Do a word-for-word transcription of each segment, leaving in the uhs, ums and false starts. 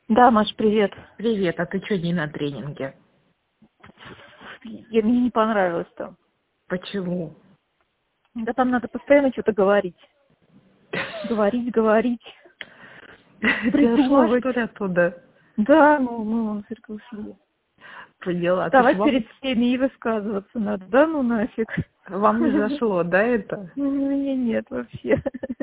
Да, Маш, привет. Привет, а ты что не на тренинге? Я, мне не понравилось там. Почему? Да там надо постоянно что-то говорить. Говорить, говорить, Ты ушла, придумывать. что ли, оттуда? Да, ну, мы вон только ушли. Поняла. Давай Слушай, вам, перед всеми и высказываться надо. Да ну нафиг. вам не зашло, да, это? Ну, мне нет вообще.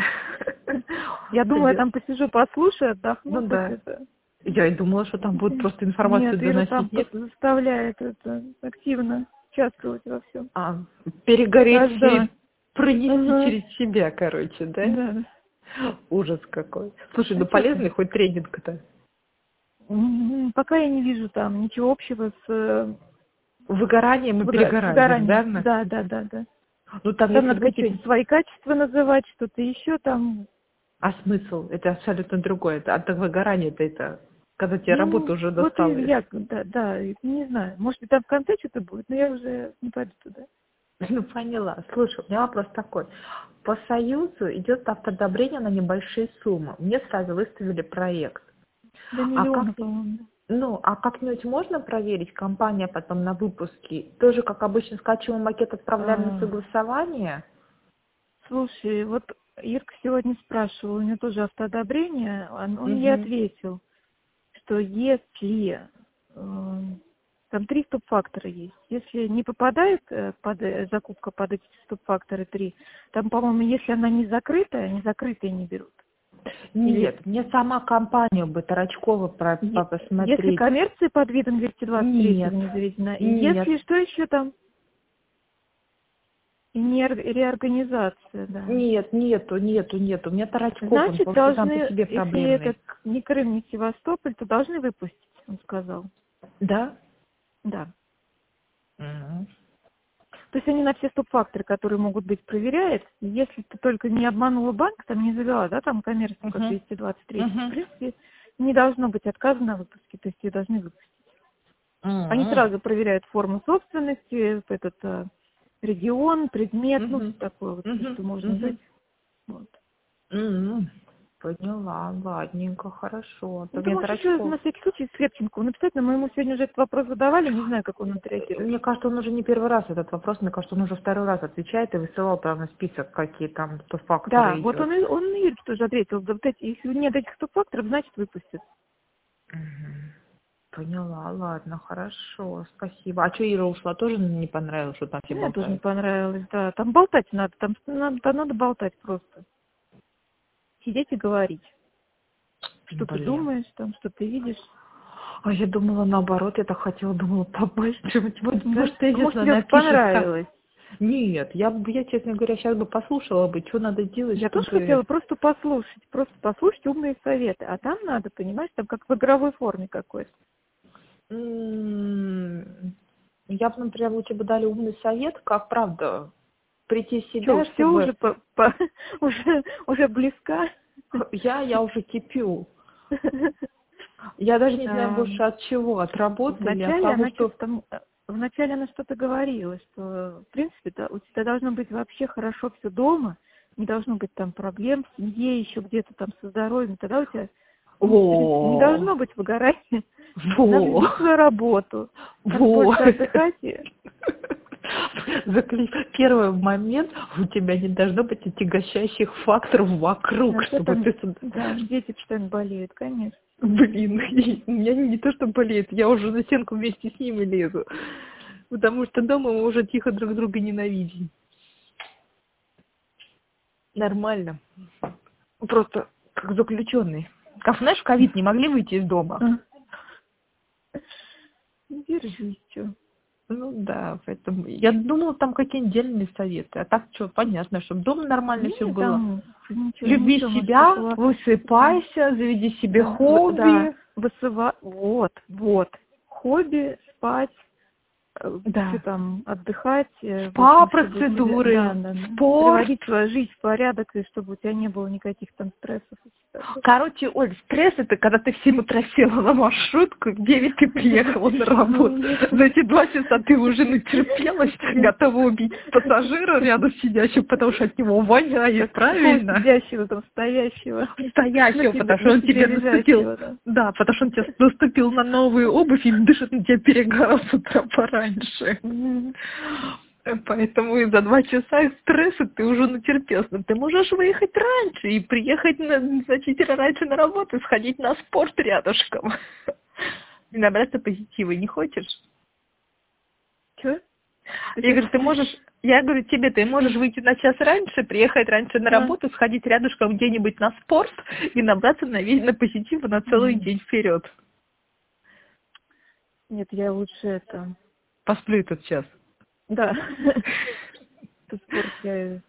Я думаю, я Поняла. там посижу, послушаю, отдохну Ну хоть да. это. Я и думала, что там будут просто информацию Нет, Ира там доносить. Нет? просто заставляет это активно участвовать во всем. А, перегореть Каждого. и пронести Ага. через себя, короче, да? Да. Ужас какой. Слушай, А ну что ты? полезный хоть тренинг-то? М, Пока я не вижу там ничего общего с, э, Выгоранием с, и выго- с перегоранием, выгоранием. да? на- Да, да, да, да. Ну там, Там если надо будет какие-то что-нибудь. свои качества называть, что-то еще там. А смысл? Это абсолютно другое. Это от выгорания-то это, когда тебе работа Ну, уже вот и достала. я, да, да, и не знаю. Может быть, там в конце что-то будет, но я уже не пойду туда. Ну, поняла. Слушай, у меня вопрос такой. По Союзу идет автоодобрение на небольшие суммы. Мне сразу выставили проект. До А как, миллиона, по-моему. ну, а как-нибудь можно проверить, компания потом на выпуске? Тоже, как обычно, скачиваем макет, отправляем на А, согласование? слушай, вот Ирка сегодня спрашивала, у нее тоже автоодобрение, он, он ей Угу. ответил, что если э, там три стоп-фактора есть, если не попадает э, под, э, закупка под эти стоп-факторы три, там, по-моему, если она не закрытая, не закрытые не берут. Или Нет, мне сама компания бы Тарачкова про, по- е- если посмотреть. коммерция под видом двести двадцать три Нет, не заведена, и нет, если что еще там, и не ор- реорганизация, да. нет, нету, нету, нету. У меня Тарачков, он Значит, просто сам по должны, себе если это проблемный. к- ни Крым, ни Севастополь, то должны выпустить, он сказал. Да? Да. Мгм. То есть они на все стоп-факторы, которые могут быть, проверяют. Если ты только не обманула банк, там не завела, да, там коммерцию под Мгм. двести двадцать три, в Мгм. принципе, не должно быть отказа на выпуске, то есть ее должны выпустить. Они Мгм. сразу проверяют форму собственности, этот а, регион, предмет, ну, Мгм. все такое, вот, все, Мгм. что можно быть. Мгм. Вот. Мгм. Поняла, ладненько, хорошо. А то Ну, ты мне можешь еще Тарачков. на всякий случай Светченкову написать, но мы ему сегодня уже этот вопрос задавали, не знаю, как он Э, отреагирует. Мне кажется, он уже не первый раз этот вопрос, мне кажется, он уже второй раз отвечает и высылал прямо список, какие там сто Да, факторы вот идет. он и, он и Юрий тоже ответил, да, вот эти, если нет этих стоп-факторов, значит выпустят. Мгм. Поняла, ладно, хорошо, спасибо. А что Ира ушла, тоже не понравилось, что там все Мне тоже не болтают? понравилось, да. Там болтать надо, там надо, там надо болтать просто. Сидеть и говорить. Что ты Блин. думаешь, там, что ты видишь. А я думала наоборот, я так хотела, думала побольше, вот, Да? может, А может, тезисно тебе бы напишет как. понравилось. Нет, я бы, я, честно говоря, сейчас бы послушала бы, что надо делать, Я тоже чтобы... хотела просто послушать, просто послушать умные советы. А там надо, понимаешь, там как в игровой форме какой-то. м, Я бы, например, лучше бы дали умный совет, как, правда, прийти в Что, себя, все чтобы... уже, по, по- уже, уже близка? Я, я уже кипю. Я даже не знаю больше от чего, от работы или от Вначале того, она что-то что... там, э, вначале она что-то говорила, что, в принципе, да, у тебя должно быть вообще хорошо все дома, не должно быть там проблем в семье, еще где-то там со здоровьем, тогда у тебя, ну, в принципе, не Во, должно быть выгорания. Надо во, любить свою работу, надо во. больше отдыхать. И... Закли- Первый момент, у тебя не должно быть отягощающих факторов вокруг, А что чтобы там, ты... сюда- да, дети постоянно болеют, конечно. Блин, и у меня не то, что болеет, я уже на стенку вместе с ними лезу. Потому что дома мы уже тихо друг друга ненавидим. Нормально. Просто как заключенный. Как, знаешь, в ковид не могли выйти из дома. Держись, что. Ну да, поэтому я думала, там какие-нибудь дельные советы. А так что, понятно, чтобы дома нормально все Не, было. там ничего, Люби ничего, может, себя, такого. высыпайся, заведи себе В- Да, хобби. высыва... Вот, вот. Хобби, спать, Да. все там отдыхать, э, в Спа, общем, чтобы у тебя, процедуры, да, да, да, спорт. приводить свою жизнь в порядок, и чтобы у тебя не было никаких там стрессов и всё такое. Короче, Оль, стресс это когда ты в семь утра села на маршрутку, в девять ты приехала на работу. Ну, За эти два часа ты уже натерпелась, готова убить пассажира рядом сидящего, потому что от него воняет, правильно? Сидящего там, стоящего. Стоящего, На потому тебе, что на он тебе тебе наступил. лежащего, да. Да, потому что он тебе наступил на новую обувь и дышит на тебя перегорал с утра пораньше. Мгм. Поэтому из-за два часа стресса ты уже натерпелся. Но ты можешь выехать раньше и приехать на, значительно раньше на работу, сходить на спорт рядышком. И набраться позитива. Не хочешь? Чё? Ты Я щас- говорю, ты можешь, я говорю тебе, ты можешь выйти на час раньше, приехать раньше на А. работу, сходить рядышком где-нибудь на спорт и набраться на, весь, на позитива на целый Мгм. день вперед. Нет, я лучше это... Посплю этот час. Да. Этот спорт я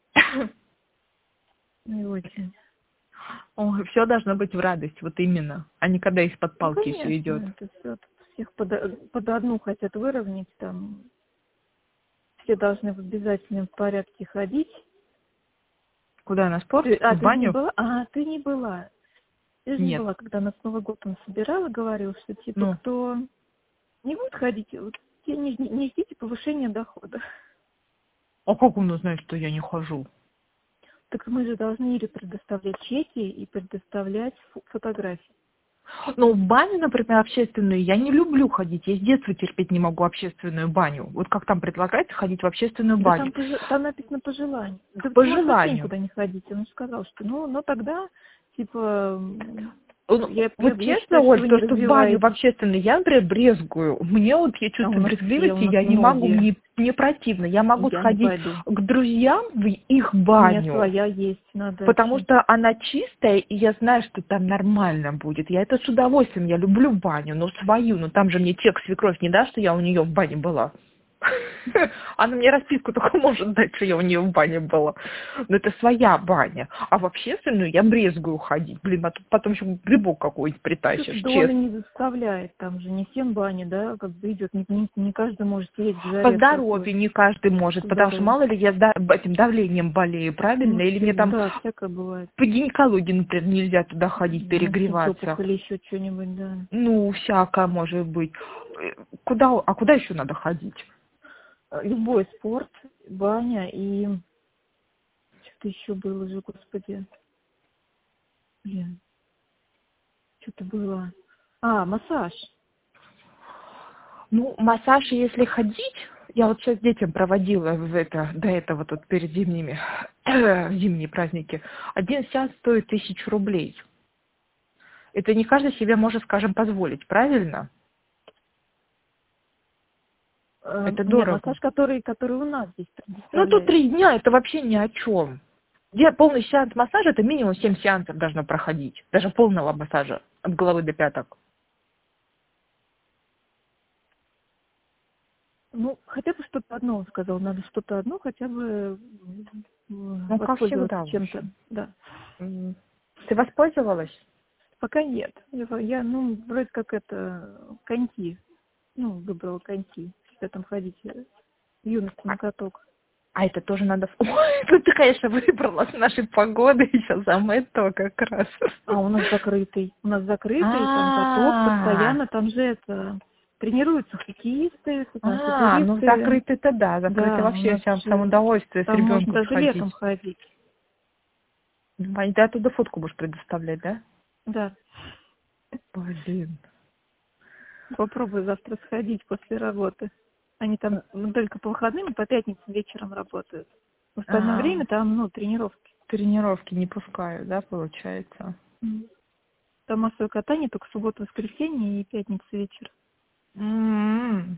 не очень. Все должно быть в радость, вот именно, а не когда из-под Ну, палки все идет. конечно, это все всех под, под одну хотят выровнять, там все должны в обязательном порядке ходить. Куда, на спорт? Ты, а, В ты же не баню? была? А, ты не была. Ты же не Нет. была, когда нас Новый год он собирал и говорил, что типа Ну, кто не будет ходить, вот, те не, не ждите повышения дохода. а как он узнает, что я не хожу? Так мы же должны или предоставлять чеки и предоставлять фо- фотографии. Ну, в баню, например, общественную, я не люблю ходить. Я с детства терпеть не могу общественную баню. Вот как там предлагается ходить в общественную Да там, баню? пожи- там написано по желанию. Да По ты можешь вообще желанию. никуда не ходить. Он же сказал, что ну, но тогда, типа, м, Ну, я, я, вот я честно, считаю, что Оль, вы то, не что в баню в развиваетесь. общественной, я, например, брезгую. Мне вот, я А у чувствую нас все, у брезгливости, нас я не могу, многие. мне, мне противно. Я могу Я не сходить пойду. к друзьям в их У меня баню, своя есть на потому даче. что она чистая, и я знаю, что там нормально будет. Я это с удовольствием, я люблю баню, но свою, но там же мне чек свекровь не даст, что я у нее в бане была. Она мне расписку только может дать, что я у нее в бане была. Но это своя баня. А в общественную я брезгую ходить. Блин, а тут потом еще грибок какой-нибудь притащишь, Доля честно. не заставляет, там же не всем бани, да, как бы идет, не, не, не каждый может сидеть в По жаре в такой. здоровью не каждый может, потому что Здорово. мало ли я да- этим давлением болею, правильно? Ну, Или всё, мне там да, всякое бывает. по гинекологии, например, нельзя туда ходить, Мастить перегреваться. опухоль, еще что-нибудь, да. Ну, всякое может быть. Э, Куда, а куда еще надо ходить? Любой спорт, баня и что-то еще было же, господи. Блин, что-то было. А, массаж. Ну, массаж, если ходить, я вот сейчас детям проводила в это, до этого тут перед зимними, зимние праздники. Один сеанс стоит тысячу рублей. Это не каждый себе может, скажем, позволить, правильно? Э, Это не, дорого. массаж, который, который у нас здесь Ну, тут предоставляет. три дня, это вообще ни о чем. Где полный сеанс массажа, это минимум семь сеансов должно проходить. Даже полного массажа от головы до пяток. Ну, хотя бы что-то одно, он сказал, надо что-то одно хотя бы м, Ну, как воспользоваться всегда, в чем-то. общем. Да. М. Ты воспользовалась? Пока нет. Я, я, ну, вроде как это, коньки. Ну, выбрала коньки. Если там ходить э, в юности на каток. А это тоже надо... Ой, ну ты, конечно, выбрала с нашей погоды сейчас самое то как раз. А у нас закрытый. У нас закрытый, там каток А, постоянно, там же это тренируются хоккеисты, там а, ну фигуристы. закрытый-то да, закрытый Да, у вообще нас всем сам же удовольствие с там можно ребенком даже летом сходить. ходить. Ну, а ты оттуда фотку будешь предоставлять, да? Да. Блин. Попробуй завтра сходить после работы. Они там ну, только по выходным и по пятницам вечером работают. В остальное А, время там, ну, тренировки. тренировки не пускаю, да, получается? М. Там массовое катание только суббота, воскресенье и пятница вечер. М.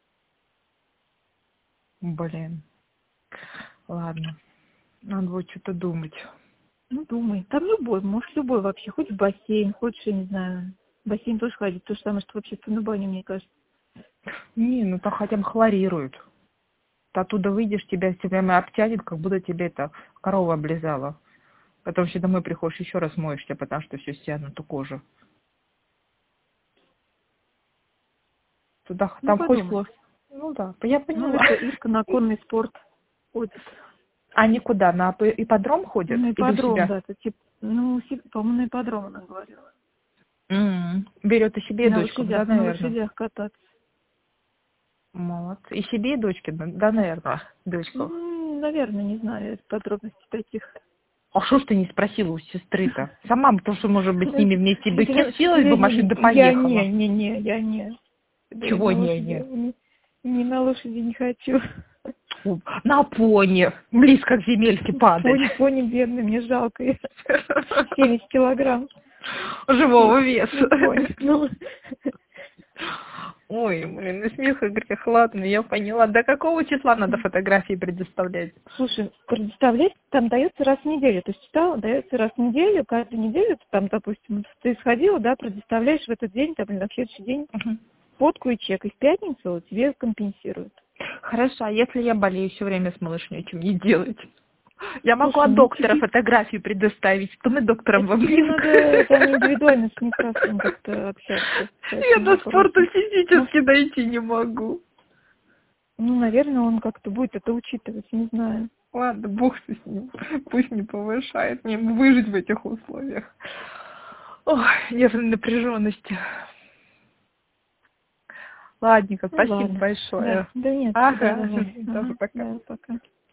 Блин. Ладно. Надо будет что-то думать. Ну, думай. Там любой, может, любой вообще. Хоть в бассейн, хочешь, я не знаю. В бассейн тоже ходить. То же самое, что в общественную баню, мне кажется. Не, ну там хотя бы хлорируют. Ты оттуда выйдешь, тебя все прямо обтянет, как будто тебе это корова облизала. Потом еще домой приходишь, еще раз моешься, потому что все стянуто кожа. Туда, Ну, там хоть подумай. хлор, Ну да, я Ну, поняла. это Ирка на конный спорт ходит. Они куда, на п- ипподром ходят? На Или у ипподром, себя? да, это типа, ну, си- по-моему, на ипподром она говорила. М, Берет и себе, и На дочкам, да, лошадях, на наверное? лошадях кататься. Молодцы. И себе, и дочке, да, да, наверное, дочку. Ну, наверное, не знаю подробностей таких. А что ж ты не спросила у сестры-то? Сама бы, потому что, может быть, с ними вместе бы Я села бы в машину, да поехала. не, не, не, я не. Я Чего на не, лошади, не? не, не на лошади не хочу. Фу, на пони, близко к земельке падать. Пони, пони бедный, мне жалко. я семьдесят килограмм. Живого Ну, пони. веса. Ну, Ой, блин, и смех, и грех. Ладно, я поняла. До какого числа надо фотографии предоставлять? слушай, предоставлять там дается раз в неделю. То есть читала, дается раз в неделю, каждую неделю, там, допустим, ты сходила, да, предоставляешь в этот день, там, или на следующий день Мгм. фотку и чек, и в пятницу тебе компенсируют. Хорошо, а если я болею все время с малышней, что мне делать? Я могу Слушай, от ну доктора тебе, фотографию предоставить, что мы доктором это вам тебе надо близко. там индивидуально с ней там как-то общаться по Я этому до спорта вопросу. Может, физически дойти не могу. ну, наверное, он как-то будет это учитывать, не знаю. Ладно, бог с ним. Пусть не повышает. Мне выжить в этих условиях. Ой, нервной напряженности. Ладненько, Ну спасибо ладно. Да, большое. да нет, да, Ага, давай. тоже Ага, пока. да, пока.